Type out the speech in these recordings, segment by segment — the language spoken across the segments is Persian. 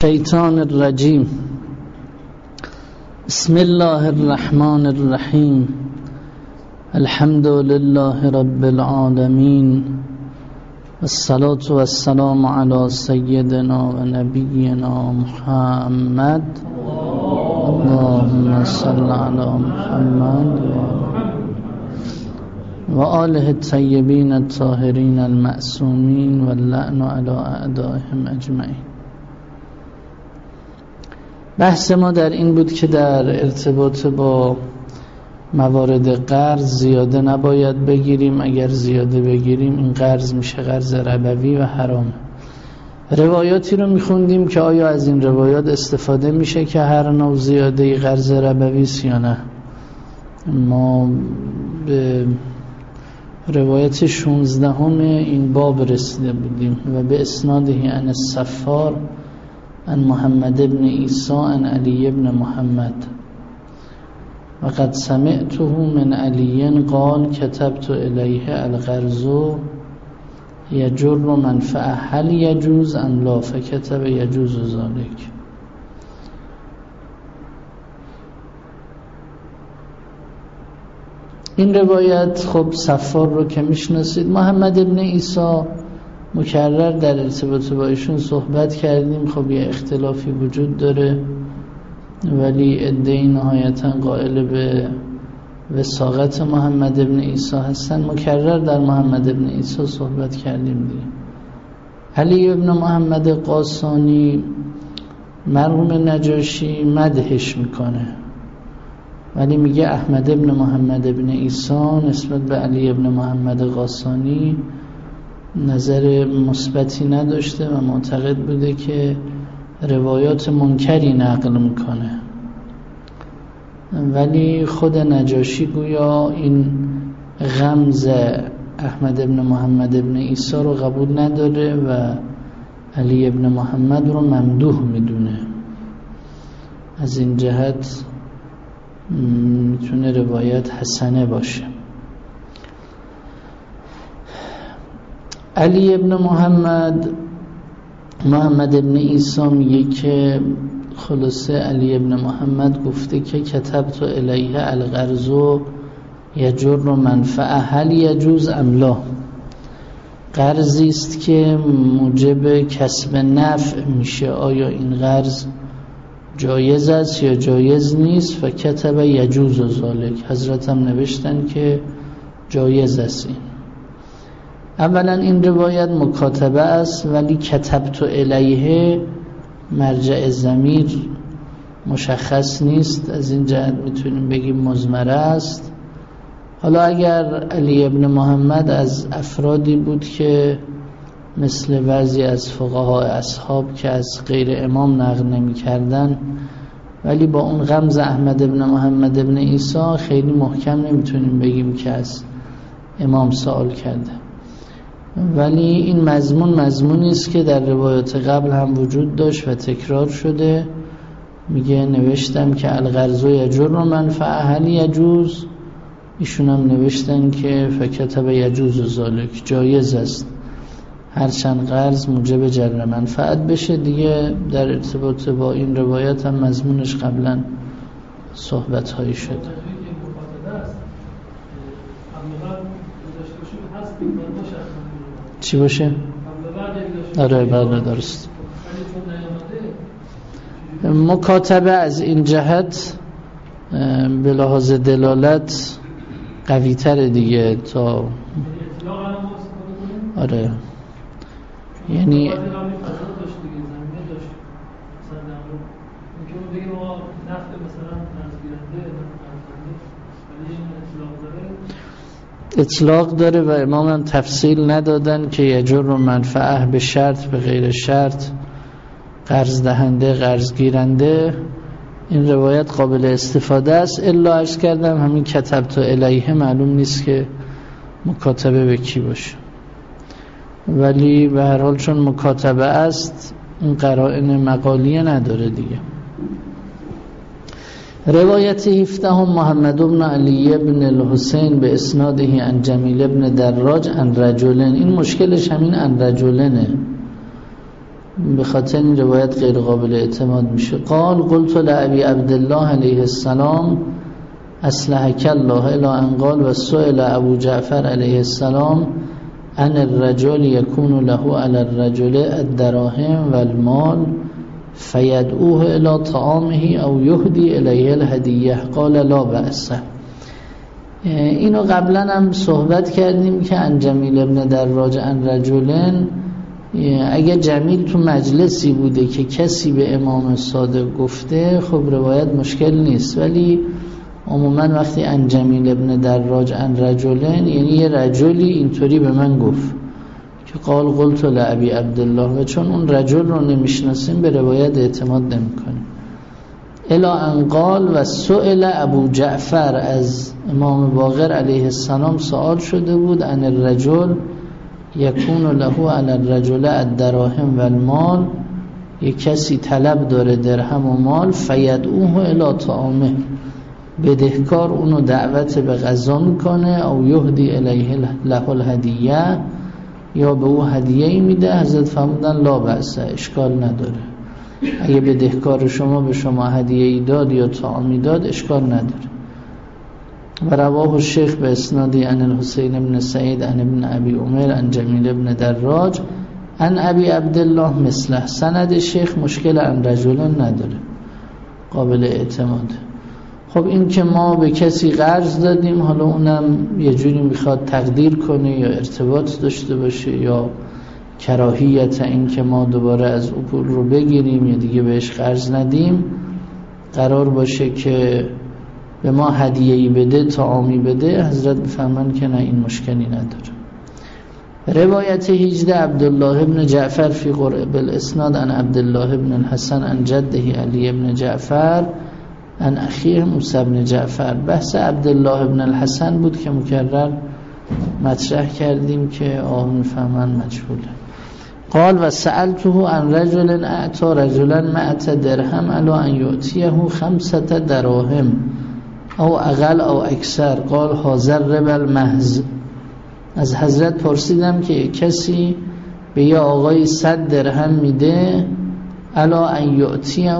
الشیطان الرجیم. بسم الله الرحمن الرحیم. الحمد لله رب العالمین والصلاة والسلام علی سیدنا و نبینا محمد. اللهم صل علی محمد و آله الطیبین الطاهرین المعصومین واللعن علی اعدائهم اجمعین. بحث ما در این بود که در ارتباط با موارد قرض زیاده نباید بگیریم. اگر زیاده بگیریم این قرض میشه قرض ربوی و حرام. روایاتی رو میخوندیم که آیا از این روایات استفاده میشه که هر نوع زیاده قرض ربوی است یا نه. ما به روایت 16 این باب رسیده بودیم و به اسناده عن الصفار عن محمد بن عیسی عن علی بن محمد و قد سمعته من علی قال كتبت الیه القرض یجر منفعه هل یجوز ام لا فکتب یجوز ذلك. این روایت خب صفار رو که میشناسید، محمد بن عیسی مکرر در ارتباط با ایشون صحبت کردیم. خب یه اختلافی وجود داره ولی عده‌ای نهایتا قائل به وثاقت محمد بن عیسی هستن. مکرر در محمد بن عیسی صحبت کردیم دیگه. علی ابن محمد قاسانی مرحوم نجاشی مدحش میکنه ولی میگه احمد ابن محمد بن عیسی نسبت به علی ابن محمد قاسانی نظر مثبتی نداشته و معتقد بوده که روایات منکری نقل میکنه. ولی خود نجاشی گویا این غمز احمد ابن محمد ابن عیسی رو قبول نداره و علی ابن محمد رو ممدوح میدونه. از این جهت میتونه روایت حسنه باشه. علی ابن محمد ابن عیسی میگه که خلاصه علی ابن محمد گفته که کتبت الیه القرض یجر منفعه هل یجوز ام لا. قرضی است که موجب کسب نفع میشه، آیا این قرض جایز است یا جایز نیست. و کتب یجوز ذلک، حضرت هم نوشتن که جایز است. این اولا این روایت مکاتبه است ولی کتبت الیه مرجع ضمیر مشخص نیست، از این جهت میتونیم بگیم مضمره است. حالا اگر علی ابن محمد از افرادی بود که مثل بعضی از فقهای اصحاب که از غیر امام نقل نمی کردن ولی با اون غمز احمد ابن محمد ابن عیسی خیلی محکم نمیتونیم بگیم که از امام سوال کرده. ولی این مضمونی است که در روایات قبل هم وجود داشت و تکرار شده. میگه نوشتم که القرض یجر منفعه هل یجوز، ایشون هم نوشتن که فکتب یجوز ذلک، جایز است هرچند قرض موجب جر منفعت بشه. دیگه در ارتباط با این روایت هم مضمونش قبلا صحبت هایی شده. چی باشه؟ آره بله درست. مکاتبه از این جهت به لحاظ دلالت قوی تره دیگه تا آره، یعنی اطلاق داره و امام هم تفصیل ندادن که یجر منفعه به شرط به غیر شرط، قرض دهنده قرض گیرنده. این روایت قابل استفاده است. الا عرض کردم همین کتبت الیه معلوم نیست که مکاتبه به کی باشه، ولی به هر حال چون مکاتبه است این قرائن مقالیه نداره دیگه. روایت 17 محمد بن علی بن الحسین به اسناده عن جمیل بن دراج عن رجلن. این مشکلش همین عن رجلنه. به خاطر این روایت غیر قابل اعتماد میشه. قال قلت لأبي عبدالله علیه السلام اصلحك الله الى ان قال و سئل ابو جعفر علیه السلام ان الرجل يكون له على الرجل الدراهم والمال فيدعوه الى طعامه او يهدي الیه الهدیه قال لا بأس. اینو قبلا هم صحبت کردیم که عن جمیل ابن دراج عن رجلن، اگه جمیل تو مجلسی بوده که کسی به امام صادق گفته خب روایت مشکل نیست، ولی عموما وقتی عن جمیل ابن دراج عن رجلن یعنی یه رجلی اینطوری به من گفت که قال قلت لأبي عبدالله، و چون اون رجل رو نمیشناسیم به روایت اعتماد نمیکنیم. الا ان قال و سئل ابو جعفر، از امام باقر علیه السلام سوال شده بود ان الرجل یکون له علی الرجل الدراهم و المال، یک کسی طلب داره درهم و مال، فیدعوه الی طعامه، بدهکار اونو دعوت به غذا میکنه، او یهدی الیه له الهدیه، یا به او هدیه‌ای میده. حضرت فرمودن لا بأس، اشکال نداره، اگه بدهکار شما به شما هدیه‌ای داد یا طعامی داد اشکال نداره. و رواه الشیخ به اسنادی عن الحسین بن سعید عن ابن ابی عمر عن جمیل بن دراج عن ابی عبدالله مثله. سند شیخ مشکل عن رجل نداره، قابل اعتماده. خب این که ما به کسی قرض دادیم، حالا اونم یه جوری میخواد تقدیر کنه یا ارتباط داشته باشه یا کراهیت این که ما دوباره از او پول رو بگیریم یا دیگه بهش قرض ندیم، قرار باشه که به ما هدیه‌ای بده، طعامی بده، حضرت بفرمان که نه، این مشکلی نداره. روایت 18 عبدالله ابن جعفر فی قرب الاسناد عن عبدالله ابن الحسن عن جده علی ابن جعفر عن اخیه موسی ابن جعفر. بحث عبدالله ابن الحسن بود که مکرر مطرح کردیم که میفهمن مجهوله. قال و سألته عن رجل اعطى رجلا 100 درهم علی ان یعطیه 5 دراهم او اقل او اکثر قال هذا الربا المحض. از حضرت پرسیدم که کسی به یه آقای 100 درهم میده علی ان یعطیه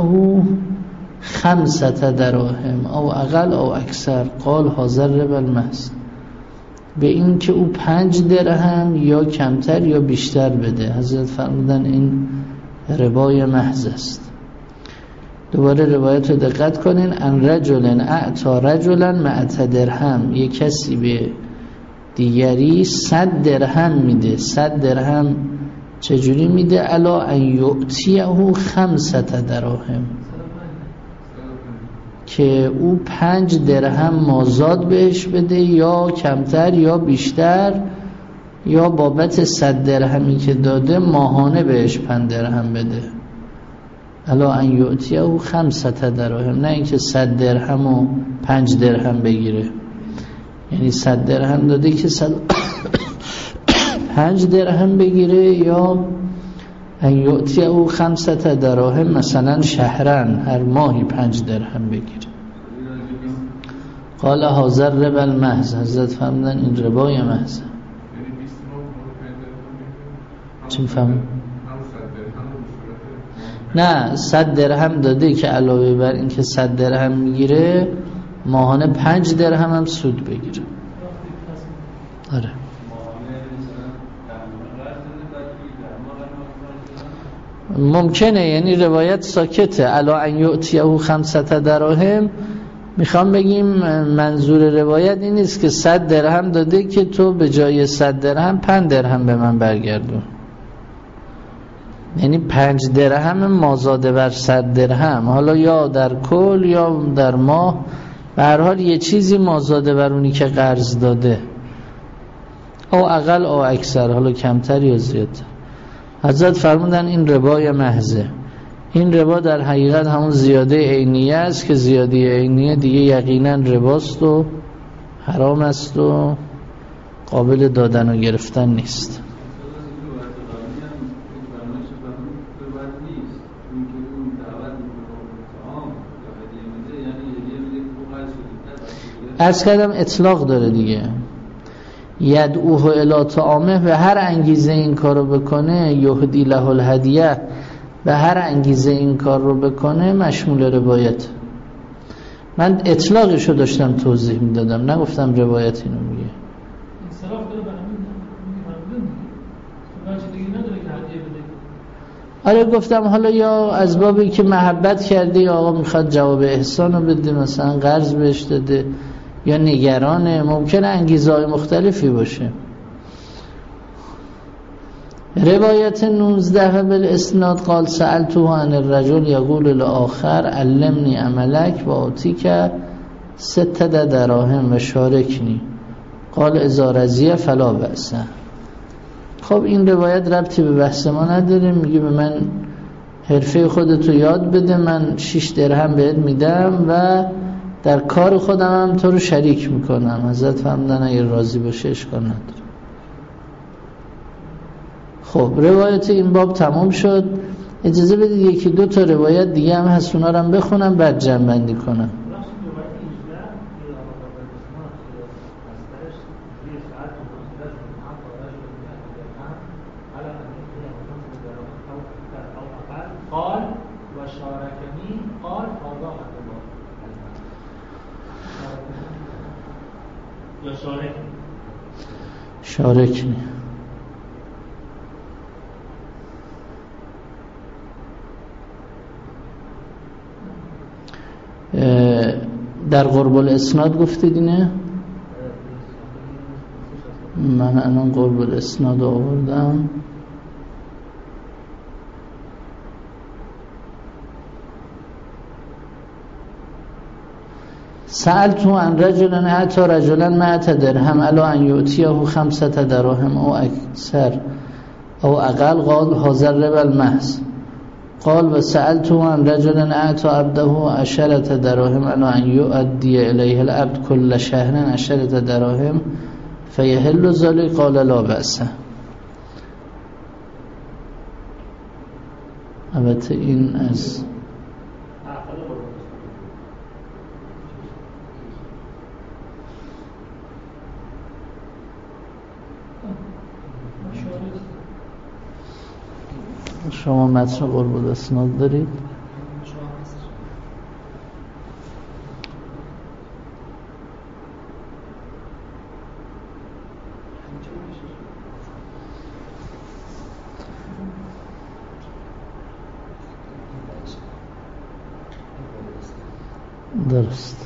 5 دراهم او اقل او اکثر قال هذا الربا المحض، به این که او 5 درهم یا کمتر یا بیشتر بده. حضرت فرمودن این ربای محض است. دوباره روایت رو دقت کنین. ان رجل اعطى رجلا 100 درهم، یک کسی به دیگری 100 درهم میده. 100 درهم چجوری میده؟ الا ان یعطیه 5 دراهم، که او 5 درهم مازاد بهش بده یا کمتر یا بیشتر، یا بابت 100 درهمی که داده ماهانه بهش 5 درهم بده. الا ان یعطیه 5 دراهم، نه اینکه 100 درهم و 5 درهم بگیره. یعنی 100 درهم داده که 5 درهم بگیره، یا ان یعطیه 5 دراهم مثلا شهرن، هر ماهی 5 درهم بگیره. قال هذا الربا المحض، حضرت فرمودن این ربای محض. چی میفهمم؟ نه 100 درهم داده که علاوه بر این که 100 درهم میگیره ماهانه 5 درهم هم سود بگیره. آره ممکنه، یعنی روایت ساکته. الا ان یعطیه 5 دراهم، میخوام بگیم منظور روایت این نیست که 100 درهم داده که تو به جای 100 درهم 5 درهم به من برگردون. یعنی 5 درهم مازاده بر 100 درهم، حالا یا در کل یا در ماه، به هر حال یه چیزی مازاده بر اونی که قرض داده، او اقل او اکثر، حالا کمتر یا زیادتر. حضرت فرمودن این ربای محضه. این ربا در حقیقت همون زیاده عینیه است که زیاده عینیه دیگه یقینا رباست و حرام است و قابل دادن و گرفتن نیست. عرض کردم اطلاق داره دیگه. یدعوه الی طعامه، به هر انگیزه این کارو بکنه، یهدی له الهدیه، به هر انگیزه این کار رو بکنه مشمول روایت. من اطلاقشو داشتم توضیح میدادم، نگفتم روایت اینو میگه. انصراف داره به همین دیگه نداره که هدیه بده. آره گفتم حالا یا از بابی که محبت کرده یا آقا میخواد جواب احسان رو بده، مثلا قرض بهش داده، یا نگرانه، ممکنه انگیزه های مختلفی باشه. روایت 19 بالاسناد قال سألته عن الرجل یقول الاخر علمنی عملک و آتیک 6 دراهم و شارکنی قال اذا رضی فلا بأس. خب این روایت ربطی به بحث ما نداره، میگه به من حرفه خودتو یاد بده، من 6 درهم بهت میدم و در کار خودم هم تو رو شریک میکنم. حضرت فرمودن اگه راضی باشه اشکال نداره. خب روایت این باب تمام شد. اجازه بدید 1-2 تا روایت دیگه هم هست، اونا رو هم بخونم بعد جمع بندی کنم. قال و شارکنی قال آقا یا شارکنی در قرب الاسناد گفتید اینه؟ من الان قرب الاسناد آوردم. سألت عن رجل اعطى رجلا 100 درهم الا ان يؤتيه 5 دراهم او اکثر او اقل قال هذا الربا المحض. قال و سألت عن رجل اعطى عبده 10 دراهم الا ان يؤدي اليه العبد كل شهر 10 دراهم فيحل ذلك قال لا بأس. البته این از شما متن قرب الاسناد دارید؟ درست.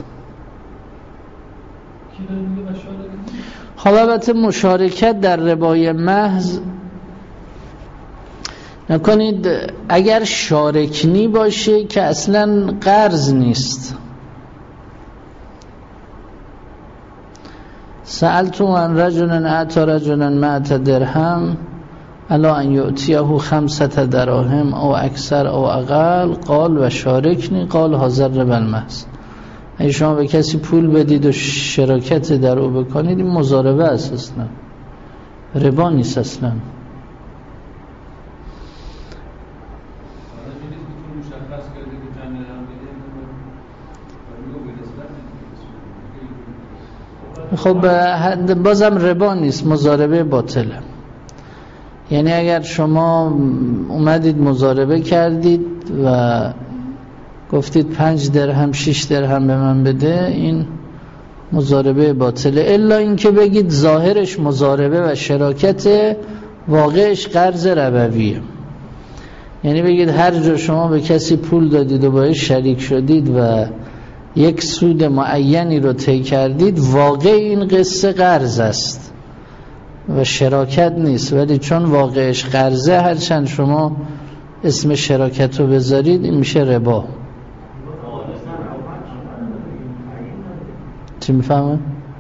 خب البته مشارکت در ربای محض نکنید. اگر شارکنی باشه که اصلا قرض نیست. سألت عن رجل اعطى رجلا 100 درهم الا ان يؤتيه 5 دراهم او اکثر او اقل قال و شارکنی قال هذا الربا المحض. اگه شما به کسی پول بدید و شراکت در او بکنید این مضاربه است، اصلا ربا نیست اصلا. خب بازم ربا نیست، مضاربه باطله. یعنی اگر شما اومدید مضاربه کردید و گفتید 5 درهم 6 درهم به من بده، این مضاربه باطله. الا اینکه بگید ظاهرش مضاربه و شراکت، واقعش قرض ربویه. یعنی بگید هر جا شما به کسی پول دادید و باید شریک شدید و یک سود معینی رو طی کردید، واقع این قصه قرض است و شراکت نیست، ولی چون واقعش قرضه هرچند شما اسم شراکت رو بذارید این میشه ربا. چی میفهمه؟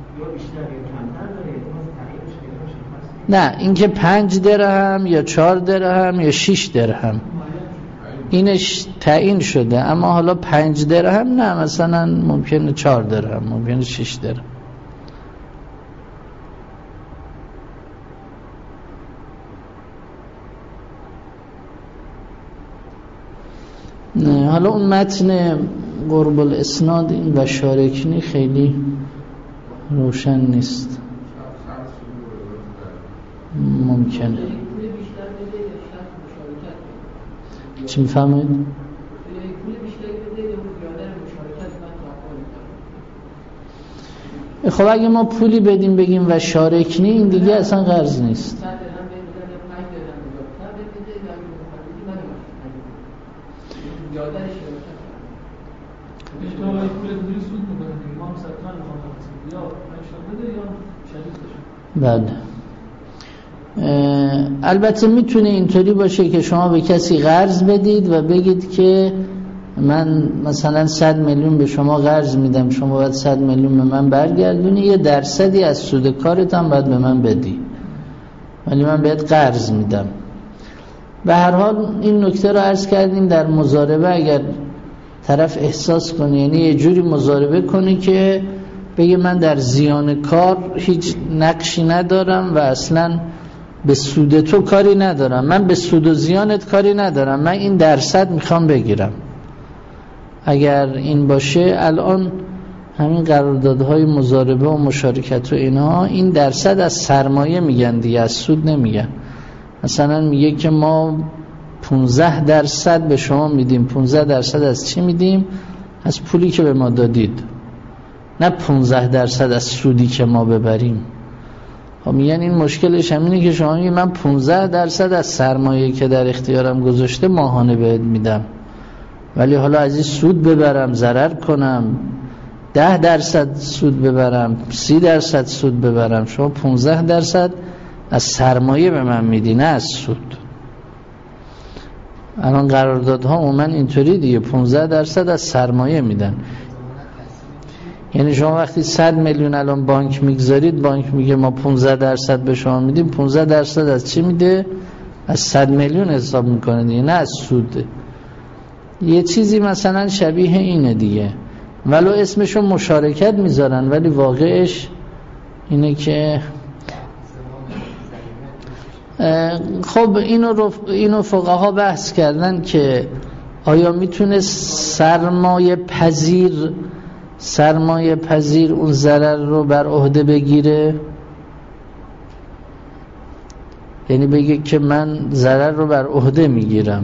نه اینکه 5 درهم یا 4 درهم یا 6 درهم اینش تعیین شده، اما حالا 5 درهم نه، مثلا ممکنه 4 درهم، ممکنه 6 درهم. نه حالا اون متن قرب الاسناد این و شارکنی خیلی روشن نیست، ممکنه. چی میفهمید؟ خب اگه ما پولی بدیم بگیم و شارکنی، این دیگه اصلا قرض نیست. بله. البته میتونه اینطوری باشه که شما به کسی قرض بدید و بگید که من مثلا 100 میلیون به شما قرض میدم، شما باید 100 میلیون به من برگردونی، یه درصدی از سود کارت هم باید به من بدی، ولی من بهت قرض میدم. به هر حال این نکته رو عرض کردیم در مضاربه اگر طرف احساس کنه، یعنی یه جوری مضاربه کنی که بگه من در زیان کار هیچ نقشی ندارم و اصلا به سود تو کاری ندارم، من به سود و زیانت کاری ندارم، من این درصد میخوام بگیرم. اگر این باشه، الان همین قراردادهای مضاربه و مشارکت و اینها این درصد از سرمایه میگن دیگه، از سود نمیگن. مثلا میگه که ما 15% به شما میدیم. 15% از چی میدیم؟ از پولی که به ما دادید، نه 15% از سودی که ما ببریم. خب میگن این مشکلش همینه که شما میگی من 15% از سرمایه که در اختیارم گذاشته ماهانه بهت میدم، ولی حالا از این سود ببرم، ضرر کنم، 10% سود ببرم، 30% سود ببرم، شما 15% از سرمایه به من میدی، نه از سود. الان قراردادها عموما اینطوری دیگه، 15% از سرمایه میدن. یعنی شما وقتی 100 میلیون الان بانک میگذارید، بانک میگه ما 15% به شما میدیم، 15% از چی میده؟ از 100 میلیون حساب میکنه دیگه، نه از سود. یه چیزی مثلا شبیه اینه دیگه، ولو اسمشو مشارکت میذارن ولی واقعش اینه که خب اینو فقها بحث کردن که آیا میتونه سرمایه پذیر اون ضرر رو بر عهده بگیره، یعنی بگه که من ضرر رو بر عهده میگیرم،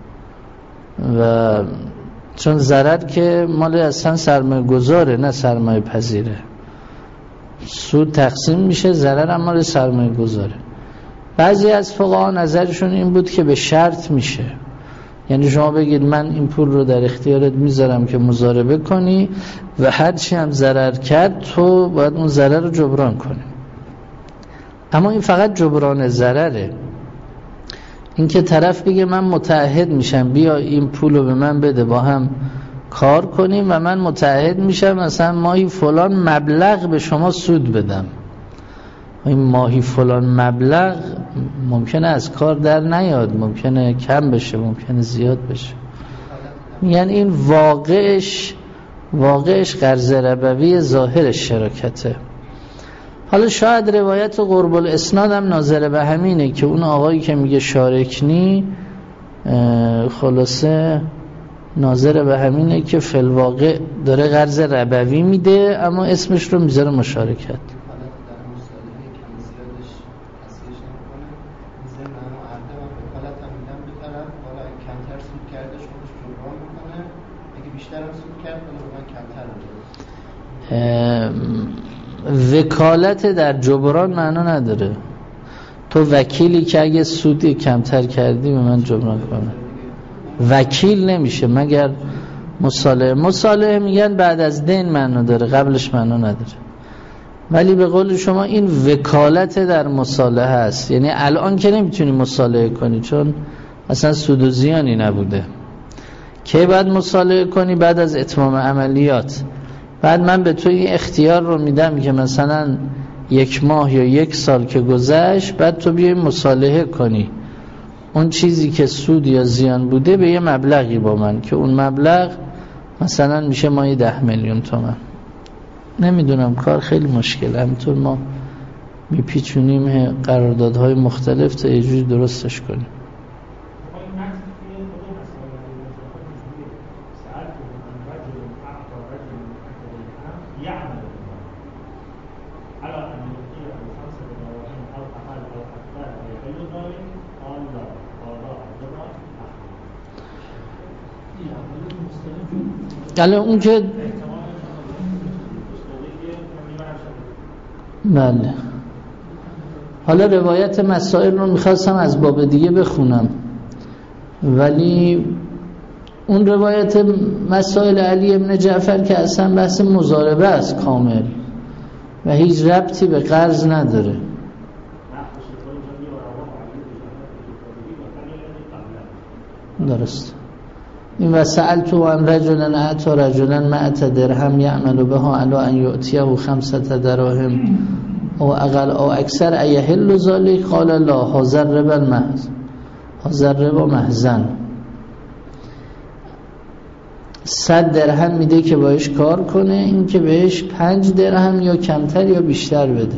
و چون ضرر که مال اصلا سرمایه گذاره نه سرمایه پذیره، سود تقسیم میشه، ضرر هم مال سرمایه گذاره. بعضی از فقها نظرشون این بود که به شرط میشه، یعنی شما بگید من این پول رو در اختیارت میذارم که مضاربه کنی و هر چی هم ضرر کرد تو باید اون ضرر رو جبران کنی. اما این فقط جبران ضرره. این که طرف بگه من متعهد میشم بیا این پول رو به من بده با هم کار کنیم و من متعهد میشم مثلا ماهی فلان مبلغ به شما سود بدم، این ماهی فلان مبلغ ممکنه از کار در نیاد، ممکنه کم بشه، ممکنه زیاد بشه. یعنی این واقعش قرض ربوی، ظاهر شراکته. حالا شاید روایت قرب الاسناد هم ناظر به همینه که اون آقایی که میگه شارکنی خلاصه ناظر به همینه که فی الواقع داره قرض ربوی میده اما اسمش رو میذاره مشارکت. وکالت در جبران معنا نداره. تو وکیلی که اگه سودی کمتر کردی به من جبران کنه، وکیل نمیشه مگر مصالحه میگن بعد از دین معنا داره، قبلش معنا نداره. ولی به قول شما این وکالت در مصالحه است، یعنی الان که نمیتونی مصالحه کنی چون اصلا سود و زیانی نبوده، که بعد مصالحه کنی بعد از اتمام عملیات. بعد من به تو این اختیار رو میدم که مثلا 1 ماه یا 1 سال که گذشت بعد تو بیای مصالحه کنی اون چیزی که سود یا زیان بوده به یه مبلغی با من، که اون مبلغ مثلا میشه ماهی 10 میلیون تومان. نمیدونم، کار خیلی مشکل، همینطور ما میپیچونیم قراردادهای مختلف تا یه جوری درستش کنیم. الان اون که بله، حالا روایت مسائل رو میخواستم از باب دیگه بخونم، ولی اون روایت مسائل علی ابن جعفر که اصلا بحث مضاربه است کامل و هیچ ربطی به قرض نداره. درست. این و سألتو عن رجلا اعطى رجلا 100 درهم یعمل بها علی ان یؤتیه 5 دراهم او اقل او اکثر ایحل ذلك قال لا هذا ربا محض، هذا ربا محضن. 100 درهم میده که باش کار کنه، این که بهش 5 درهم یا کمتر یا بیشتر بده.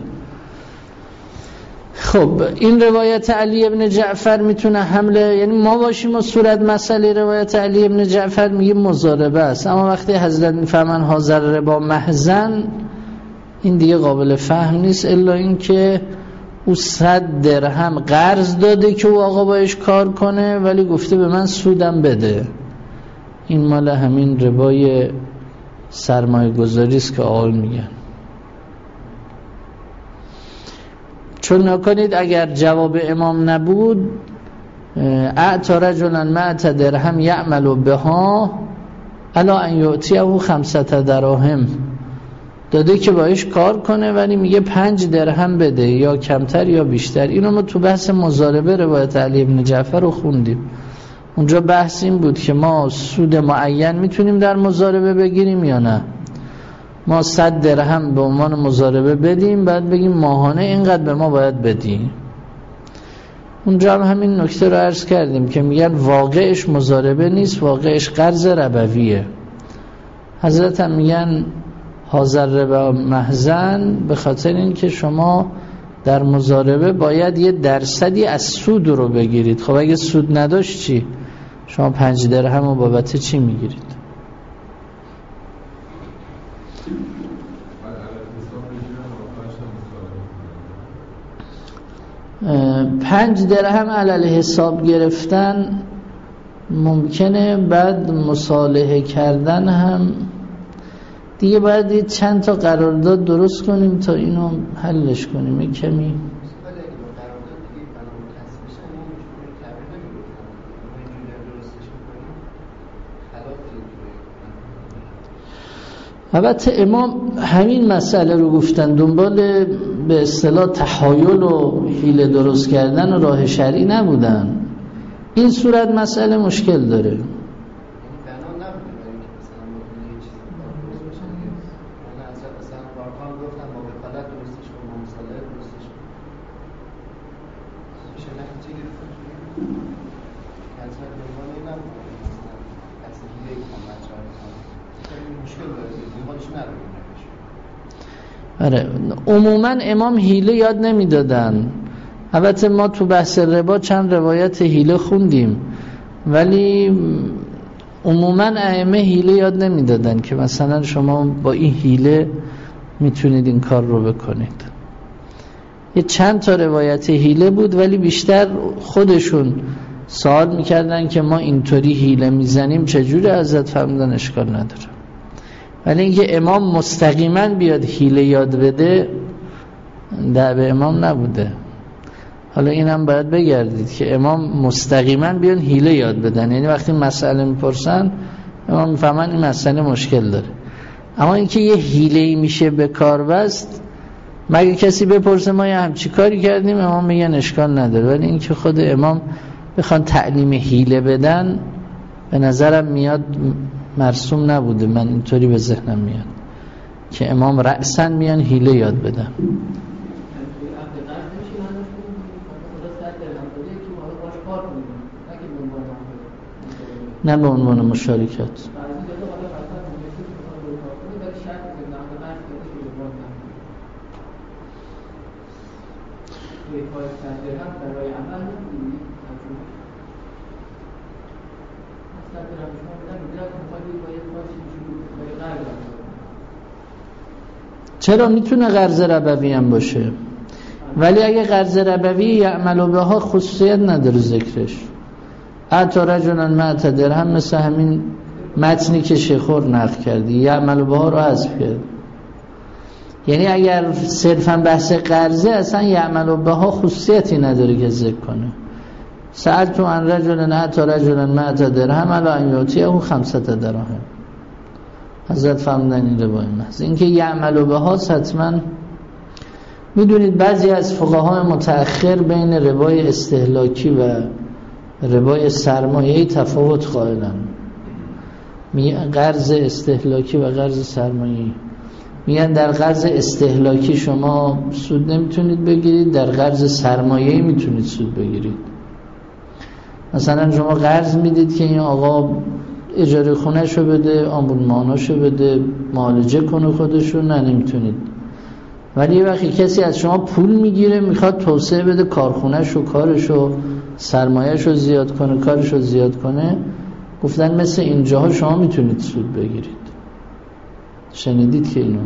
خب این روایت علی ابن جعفر میتونه حمله، یعنی ما باشیم و صورت مسئله روایت علی ابن جعفر میگه مضاربه است، اما وقتی حضرت میفهمن حاضر ربا محضن این دیگه قابل فهم نیست، الا این که او 100 درهم قرض داده که او آقا باش کار کنه ولی گفته به من سودم بده. این مال همین ربای سرمایه گذاری است که آقا میگن. چون نکنید اگر جواب امام نبود اعطى رجلا 100 درهم یعمل بها علی ان یؤتیه 5 دراهم، داده که باش کار کنه ولی میگه 5 درهم بده یا کمتر یا بیشتر. اینو ما تو بحث مضاربه روایت علی ابن جعفر رو خوندیم. اونجا بحث این بود که ما سود معین میتونیم در مضاربه بگیریم یا نه. ما 100 درهم به عنوان مضاربه بدیم بعد بگیم ماهانه اینقدر به ما باید بدیم. اونجا هم همین نکته رو عرض کردیم که میگن واقعش مضاربه نیست، واقعش قرض ربویه. حضرت هم میگن حاضر ربا محضن، به خاطر این که شما در مضاربه باید یه درصدی از سود رو بگیرید. خب اگه سود نداشت چی؟ شما 5 درهم رو بابت چی میگیرید؟ 5 درهم علل حساب گرفتن ممکنه، بعد مصالحه کردن هم دیگه باید چند تا قرارداد درست کنیم تا اینو حلش کنیم. این کمی البته امام همین مسئله رو گفتن، دنبال به اصطلاح تحایل و حیله درست کردن و راه شرعی نبودن. این صورت مسئله مشکل داره. آره عموما امام حیله یاد نمیدادن. البته ما تو بحث ربا چند روایت حیله خوندیم، ولی عموما ائمه حیله یاد نمیدادن که مثلا شما با این حیله میتونید این کار رو بکنید. یه چند تا روایت حیله بود، ولی بیشتر خودشون سوال میکردن که ما اینطوری حیله میزنیم چجوری؟ حضرت فرمودن اشکال نداره. ولی اینکه امام مستقیما بیاد حیله یاد بده دعوه امام نبوده. حالا اینم باید بگردید که امام مستقیما بیان حیله یاد بدن، یعنی وقتی مسئله میپرسن امام میفهمن این مسئله مشکل داره. اما اینکه یه حیله‌ای میشه به کار بست، مگه کسی بپرسه ما یه همچی کاری کردیم امام میگن اشکال نداره. ولی اینکه خود امام بخوان تعلیم حیله بدن به نظرم میاد مرسوم نبوده. من اینطوری به ذهنم میاد که امام رأساً میان حیله یاد بدن. نه به عنوان مشارکت. چرا؟ میتونه قرض ربوی هم باشه، ولی اگه قرض ربوی یعمل بها خصوصیت نداره ذکرش. اعطى رجلا 100 درهم مثل همین متنی که شیخور نقل کردی یعمل بها رو حذف کرد. یعنی اگر صرفا بحث قرضه اصلا یعمل بها خصوصیتی نداره که ذکر کنه. سألت عن رجل اعطى رجلا 100 درهم الا ان یعطیه 500 درهم. حضرت فرمودن این روایت محض. اینکه یعمل بها حتما میدونید بعضی از فقهای متأخر بین ربای استهلاکی و ربای سرمایه‌ای تفاوت قائلن. قرض استهلاکی و قرض سرمایه‌ای میگن در قرض استهلاکی شما سود نمیتونید بگیرید، در قرض سرمایه‌ای میتونید سود بگیرید. مثلا شما قرض میدید که این آقا اجاره خونه‌شو بده، آبونماناشو بده، معالجه کنه خودشو، نه نمیتونید. ولی یه وقتی کسی از شما پول میگیره میخواد توسعه بده کارخونه‌شو، کارشو، سرمایه‌شو زیاد کنه، کارشو زیاد کنه، گفتن مثل اینجاها شما میتونید سود بگیرید. شنیدید که اینو؟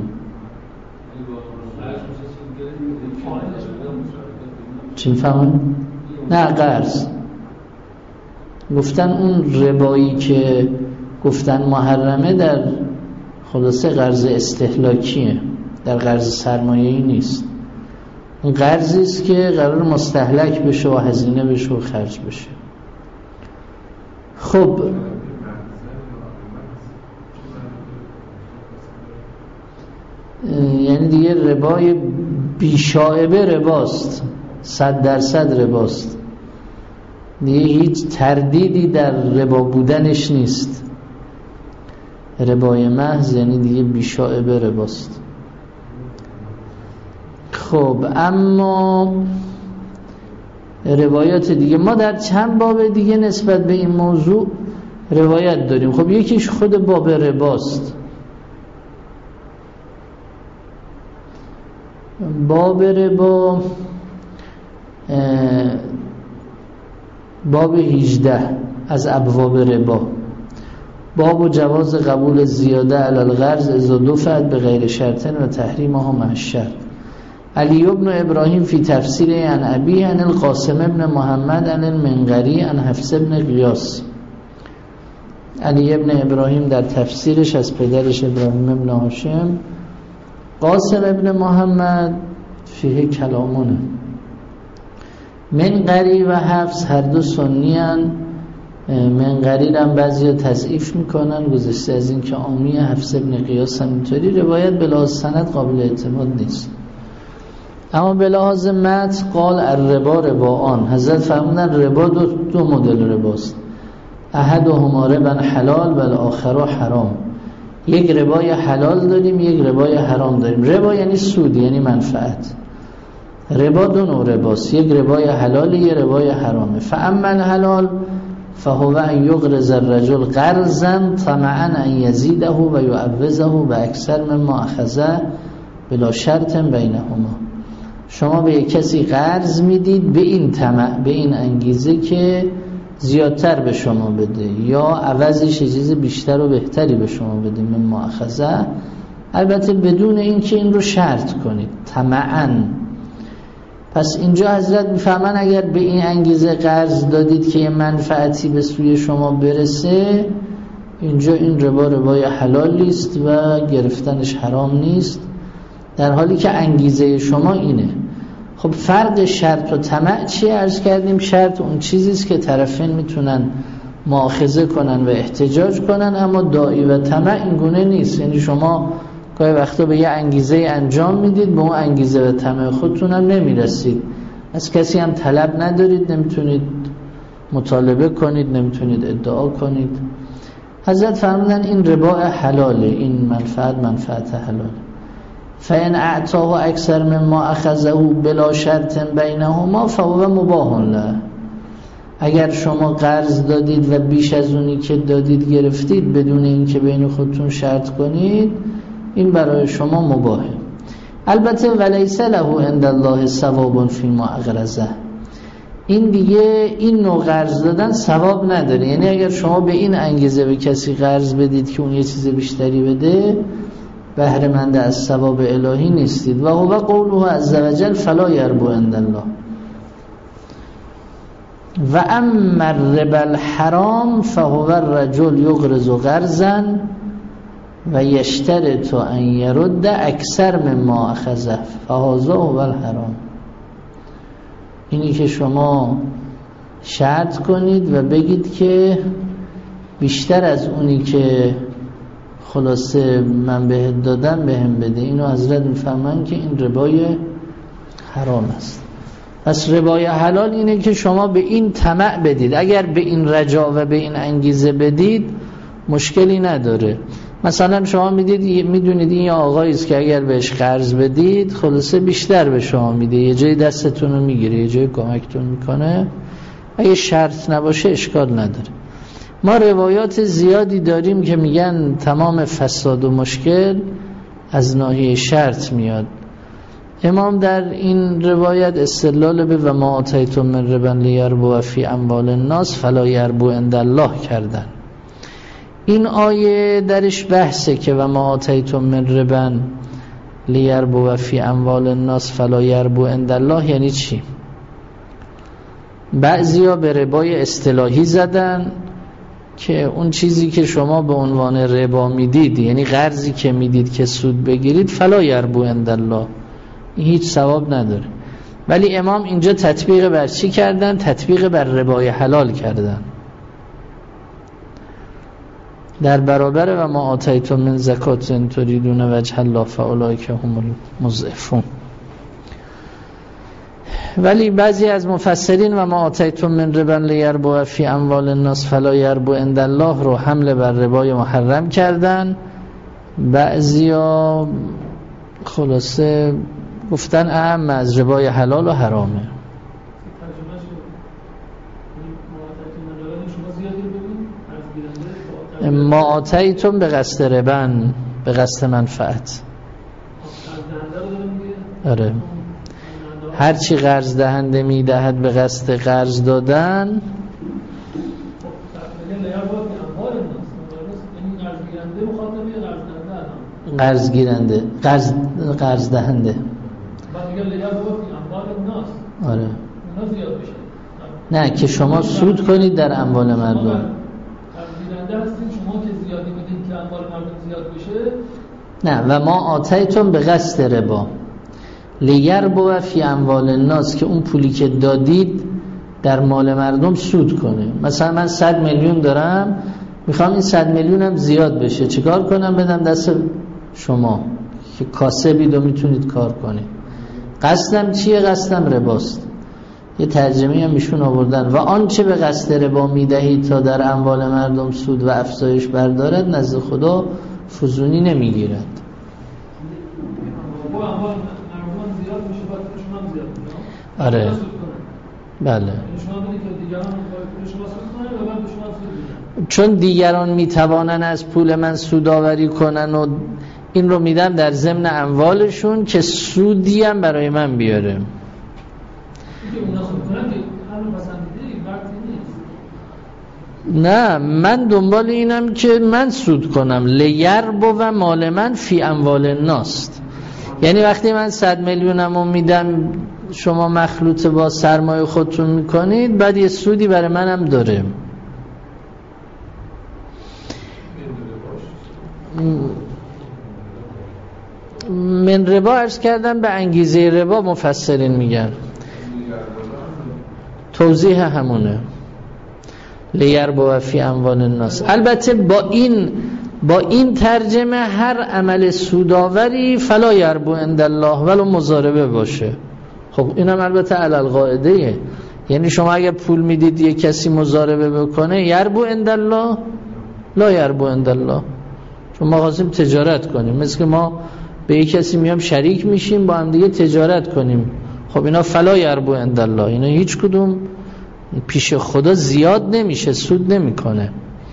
چی فهمید؟ نه قرض. گفتن اون ربایی که گفتن محرمه در خلاصه قرض استهلاکیه، در قرض سرمایه‌ای نیست. این قرضی است که قرار مستهلک بشه و هزینه بشه و خرج بشه. خب یعنی دیگه ربای بیشائبه رباست، 100% رباست، دیگه هیچ تردیدی در ربا بودنش نیست. ربای محض یعنی دیگه بیشائبه رباست. خب اما روایات دیگه ما در چند باب دیگه نسبت به این موضوع روایت داریم. خب یکیش خود باب رباست. باب ربا باب 18 از ابواب ربا، باب جواز قبول زیاده علی القرض اذا دفعت به غیر شرط و تحریمها مع الشرط. علی ابن ابراهیم فی تفسیر عن ابی عن القاسم ابن محمد عن المنقری عن حفص ابن قیاس. علی ابن ابراهیم در تفسیرش از پدرش ابراهیم ابن هاشم، قاسم ابن محمد فیه کلامونه. منقری و حفص هر دو سنی هن. منقری هم بعضی تضعیف میکنن، گذشته از این که عامی. حفص ابن قیاس هم اینطوری. روایت بلحاظ سند قابل اعتماد نیست، اما بلحاظ متن قال الربا رباان. حضرت فرمودن ربا دو مدل رباست، احدهما ربا حلال و الاخر حرام. یک ربای حلال داریم، یک ربای حرام داریم. ربا یعنی سود، یعنی منفعت. ربا دو نوع رباست، یک ربای حلال، یک ربای حرامه. فاما الحلال فهو ان یقرض الرجل قرضا طمعا ان یزیده و یعوضه باکثر مما اخذه بلا شرط بینهما. شما به یک کسی قرض میدید به این طمع، به این انگیزه که زیادتر به شما بده یا عوضش چیز بیشتر و بهتری به شما بده. مما اخذه، البته بدون این که این رو شرط کنید، طمعاً. پس اینجا حضرت میفهمن اگر به این انگیزه قرض دادید که یه منفعتی به سوی شما برسه، اینجا این ربای حلالی است و گرفتنش حرام نیست، در حالی که انگیزه شما اینه. خب فرق شرط و طمع چیه؟ عرض کردیم شرط اون چیزی است که طرفین میتونن مؤاخذه کنن و احتجاج کنن، اما داعی و طمع این گونه نیست. یعنی شما گاهی وقتا به یه انگیزه انجام میدید، به اون انگیزه و طمع خودتون هم نمیرسید، از کسی هم طلب ندارید، نمیتونید مطالبه کنید، نمیتونید ادعا کنید. حضرت فرمودن این ربا حلاله، این منفعت حلاله. فإن اعطاه اکثر مما اخذه بلا شرط بینهما فهو مباح له. اگر شما قرض دادید و بیش از اونی که دادید گرفتید بدون اینکه بین خودتون شرط کنید، این برای شما مباحه. البته ولیس له عند الله ثواب فیما اقرضه. این دیگه این نوع قرض دادن ثواب نداره. یعنی اگر شما به این انگیزه به کسی قرض بدید که اون یه چیز بیشتری بده، بهره مند از ثواب الهی نیستید. و هو قوله عز وجل فلا یربو عند الله. و اما الربا الحرام فهو الرجل یقرض قرضا و یشترط ان یرد اکثر مما اخذه فهذا هو الحرام. اینی که شما شرط کنید و بگید که بیشتر از اونی که خلاصه من بهت دادم بهم بده. اینو حضرت میفهمن که این ربای حرام است. پس ربای حلال اینه که شما به این طمع بدید. اگر به این رجا و به این انگیزه بدید مشکلی نداره. مثلا شما میدونید این آقایی است که اگر بهش قرض بدید خلاصه بیشتر به شما میده، یه جای دستتون رو میگیره، یه جای کمکتون میکنه. اگه شرط نباشه اشکال نداره. ما روایات زیادی داریم که میگن تمام فساد و مشکل از ناحیه شرط میاد. امام در این روایت استدلال به و ما آتیتم من ربا لیربو فی اموال الناس فلا یربو عند الله کردن. این آیه درش بحثه که و ما آتیتم من ربا لیربو فی اموال الناس فلا یربو عند الله یعنی چی؟ بعضیا به ربای اصطلاحی زدن که اون چیزی که شما به عنوان ربا میدید، یعنی قرضی که میدید که سود بگیرید، فلا یربو عند الله، این هیچ ثواب نداره. ولی امام اینجا تطبیق بر چی کردن؟ تطبیق بر ربای حلال کردن. در برابر و ما آتیتم من زکات تریدون وجه الله فاولئک هم المضعفون. ولی بعضی از مفسرین و ما آتیتم من ربا لیربو فی اموال الناس فلا یربو عند الله رو حمله بر ربای محرم کردن. بعضیا خلاصه گفتن اهم از ربای حلال و حرامه. ما آتیتم به قصد ربن، به قصد منفعت. آره، هرچی قرض دهنده میدهد به قصد قرض دادن. قرض گیرنده، قرض دهنده. آره، نه که شما سود کنید در اموال مردم. نه و ما آتیتم به قصد ربا لیربو فی اموال الناس، که اون پولی که دادید در مال مردم سود کنه. مثلا من 100 میلیون دارم، میخوام این 100 میلیونم زیاد بشه، چیکار کنم؟ بدم دست شما که کاسبید و میتونید کار کنید. قصدم چیه؟ قصدم رباست. یه ترجمه هم ایشون آوردن و آنچه به قصد ربا میدهید تا در اموال مردم سود و افزایش بردارد نزد خدا فزونی نمیگیرد. آره بله، چون دیگران میتوانن از پول من سودآوری کنن و این رو میدم در ضمن اموالشون که سودی هم برای من بیاره. نه، من دنبال اینم که من سود کنم. لیربو و مال من فی اموال الناس، یعنی وقتی من 100 میلیونمو میدم شما مخلوط با سرمایه خودتون میکنید، بعد یه سودی برای منم داره. من ربا عرض کردم به انگیزه ربا مفسرین میگن توضیح همونه لیربو فی اموال الناس. البته با این ترجمه هر عمل سودآوری فلا یربو عند الله ولو مضاربه باشه. خب اینم البته علی القاعده، یعنی شما اگه پول میدید یک کسی مضاربه بکنه یربو عند الله لا یربو عند الله، چون ما خواستیم تجارت کنیم، مثل که ما به یک کسی میام شریک میشیم با هم دیگه تجارت کنیم. خب اینا فلا یربو عند الله، اینا هیچ کدوم پیش خدا زیاد نمیشه، سود نمیکنه.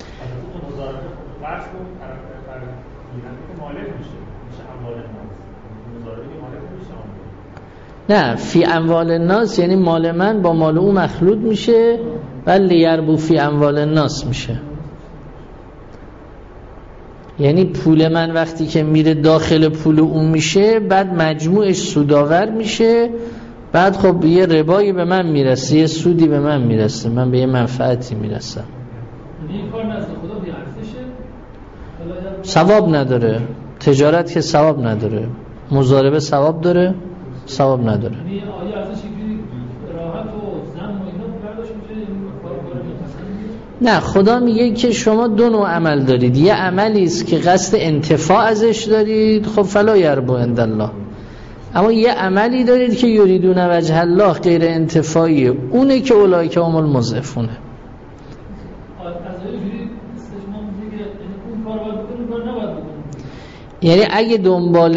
نه، فی اموال الناس یعنی مال من با مال او مخلوط میشه و لیربو فی اموال الناس میشه. یعنی پول من وقتی که میره داخل پول اون میشه، بعد مجموعش سودآور میشه، بعد خب یه ربایی به من میرسه، یه سودی به من میرسه، من به یه منفعتی میرسم. این کار نزد خدا بی ارزشه، ثواب نداره. تجارت که ثواب نداره، مضاربه ثواب داره، ثواب نداره. یعنی آیه ارزش اینجوری راحت و زن و اینا برداشت میشه، این کار میپسندید؟ نه، خدا میگه که شما دو نوع عمل دارید. یه عملی است که قصد انتفاع ازش دارید، خب فلا یربو عند الله. اما یه عملی دارید که یریدون وجه الله، غیر انتفاعیه، اونه که اولئک هم المضعفونه. یعنی اگه دنبال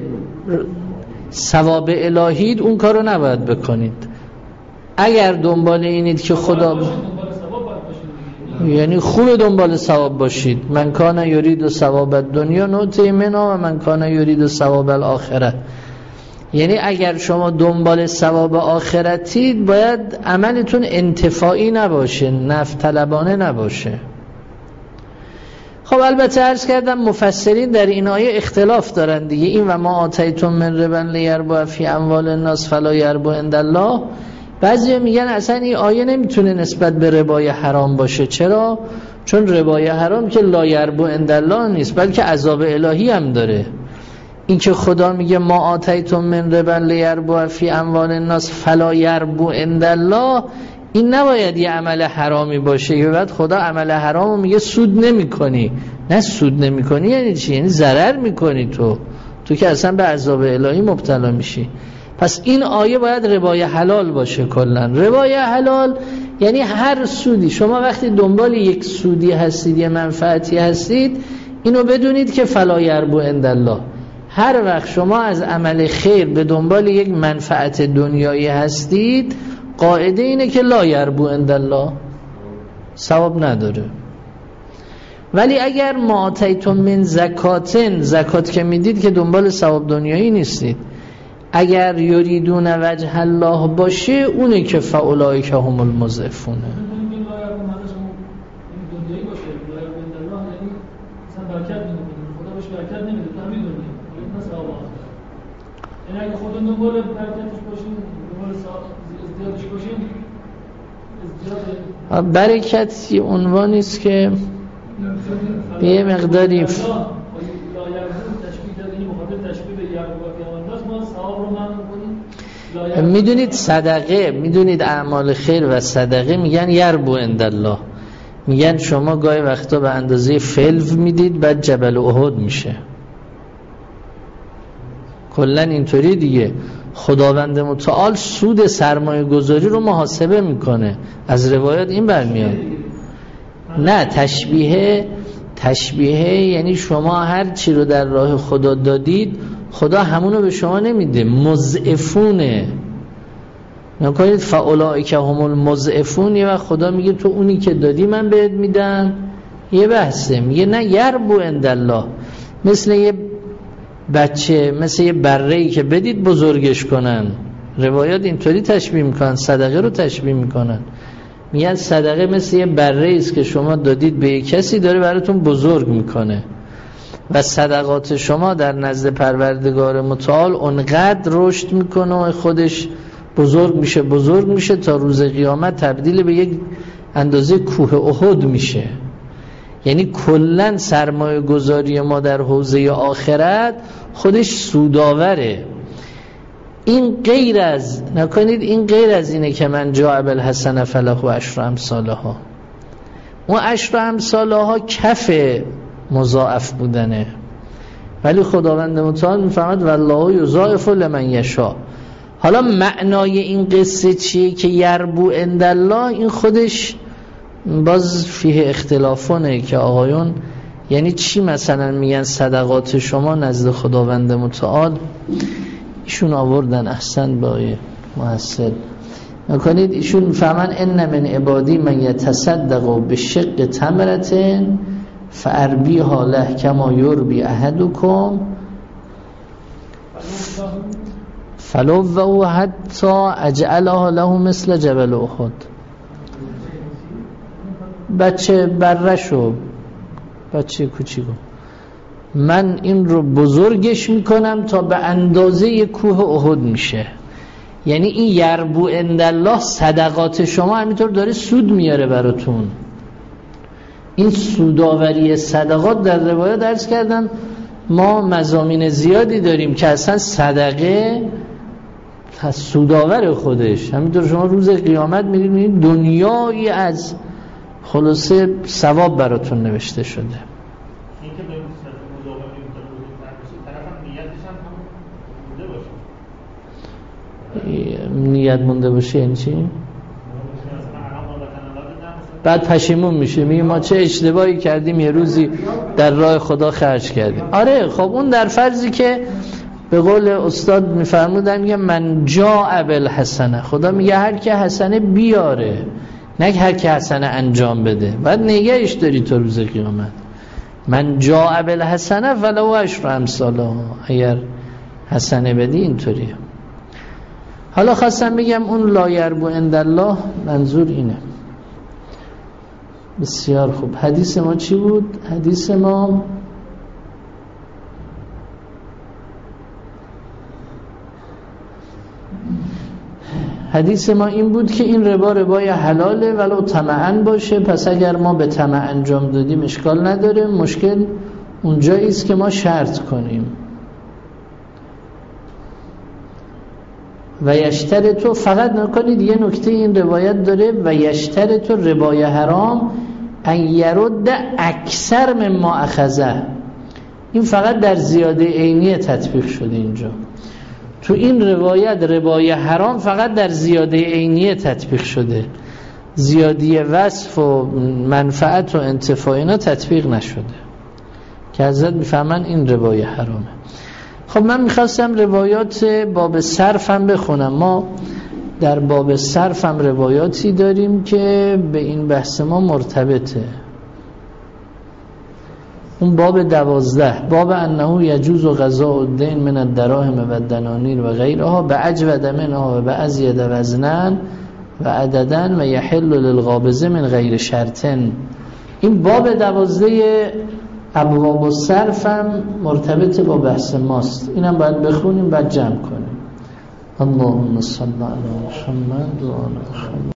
ثواب الهید اون کارو نباید بکنید. اگر دنبال اینید که خدا یعنی خوب دنبال ثواب باشید، من کان یرید ثواب الدنیا نؤتی منها و من کان یرید ثواب الاخره. یعنی اگر شما دنبال ثواب آخرتید باید عملتون انتفاعی نباشه، نفع طلبانه نباشه. خب البته عرض کردم مفسرین در این آیه اختلاف دارن دیگه. این و ما آتیتم من ربا لیربو فی اموال الناس فلا یربو عند الله، بعضی میگن اصلا این آیه نمیتونه نسبت به ربای حرام باشه. چرا؟ چون ربای حرام که لا یربو عند الله نیست، بلکه عذاب الهی هم داره. این که خدا میگه ما آتیتم من ربا لیربو فی اموال الناس فلا یربو عند الله، این نباید یه عمل حرامی باشه که بعد خدا عمل حرامو میگه سود نمیکنی. نه، سود نمیکنی یعنی چی؟ یعنی ضرر میکنی تو که اصلا به عذاب الهی مبتلا میشی. پس این آیه باید ربای حلال باشه. کلا ربای حلال یعنی هر سودی، شما وقتی دنبال یک سودی هستید، یه منفعتی هستید، اینو بدونید که فلا یربو عند الله. هر وقت شما از عمل خیر به دنبال یک منفعت دنیایی هستید، قاعده اینه که لا یربو عند الله، ثواب نداره. ولی اگر ما آتیتم من زکاتن، زکات که میدید که دنبال ثواب دنیایی نیستید، اگر یریدون وجه الله باشه، اونه که فاولئک هم المضعفون. اگه خدا دنبال برکتش باشیم، دنبال ازدیادش باشیم، برکت یه عنوانی است که به یه مقداری میدونید صدقه، میدونید اعمال خیر و صدقه میگن یربو عند الله. میگن شما گاهی وقتا به اندازه فلو میدید بعد جبل احد میشه. کلن اینطوری دیگه. خداوند متعال سود سرمایه گذاری رو محاسبه میکنه. از روایات این برمیاد. نه، تشبیه یعنی شما هر چی رو در راه خدا دادید، خدا همونو به شما نمیده، مضعفونه. نکنید فاولئک هم المضعفون، و خدا میگه تو اونی که دادی من بهت میدم. یه بحثه، میگه نه یربو عند الله، مثل یه بچه، مثل یه بره‌ای که بدید بزرگش کنن. روایات اینطوری تشبیه میکنن، صدقه رو تشبیه میکنن، میگن صدقه مثل یه بره‌ای است که شما دادید به یک کسی، داره براتون بزرگ میکنه. و صدقات شما در نزد پروردگار متعال اونقدر رشد میکنه و خودش بزرگ میشه تا روز قیامت تبدیل به یک اندازه کوه احد میشه. یعنی کلن سرمایه گذاری ما در حوزه آخرت خودش سودآوره. این غیر از اینه که من جاء بالحسنة فله عشر امثالها. اون عشر امثالها کف مضاعف بودنه، ولی خداوند متعال میفهمد والله یضاعف لمن یشاء. حالا معنای این قصه چیه که یربو عند الله؟ این خودش باز فیه اختلافونه که آقایون یعنی چی مثلا میگن صدقات شما نزد خداوند متعال. ایشون آوردن احسن با محصل نکنید، ایشون فهمن ان من عبادی من یتصدق بشق تمرتن فاربیها له کما یربی احدکم فلو حتی اجعلها له مثل جبل احد. بچه برشو، بچه کوچیکو، من این رو بزرگش میکنم تا به اندازه کوه احد میشه. یعنی این یربو عندالله صدقات شما همینطور داره سود میاره براتون. این سوداوری صدقات در روایات درس کردم ما مضامین زیادی داریم که اصلا صدقه سوداور خودش، همینطور شما روز قیامت می‌بینید دنیایی از خلاصه ثواب براتون نوشته شده. این که به صرف مداومی میتونه بزرگتر بشه، طرف هم نیتش هم مونده باشه. نیت مونده باشه یعنی چی؟ بعد پشیمون میشه، میگه ما چه اشتباهی کردیم یه روزی در راه خدا خرج کردیم. آره خب اون در فرضی که به قول استاد میفرمودن میگه من جاء بالحسنه، خدا میگه هر که حسنه بیاره، نه هر که حسنه انجام بده. بعد نگهش داری تا روز قیامت. من جاء بالحسنه فلو عشر امثالها، اگر حسنه بدی اینطوریه. حالا خواستم بگم اون لا یربو عندالله منظور اینه. بسیار خوب. حدیث ما چی بود؟ حدیث ما این بود که این ربای حلاله ولو طمعاً باشه، پس اگر ما به طمع انجام دادیم اشکال نداره. مشکل اونجایی است که ما شرط کنیم. و یشترطو، فقط نکنید یه نکته این روایت داره، و یشترطو ربای حرام ان یرد اکثر مما اخذه. این فقط در زیاده عینیه تطبیق شده. اینجا تو این روایت ربای حرام فقط در زیاده عینیه تطبیق شده، زیادی وصف و منفعت و انتفاع اینا تطبیق نشده که حضرت میفهمن این ربای حرامه. خب من میخواستم روایات باب صرف هم بخونم. ما در باب صرف هم روایاتی داریم که به این بحث ما مرتبطه. اون باب 12، باب انه یجوز قضاء الدین من الدراهم و الدنانیر و غیرها به اجود منها و به ازید وزنن و عددن و یحل للقابض من غیر شرطن. این باب 12 ابواب الصرف هم مرتبط با بحث ماست. اینم باید بخونیم بعد جمع کنیم. اللهم صل علی محمد و آل محمد.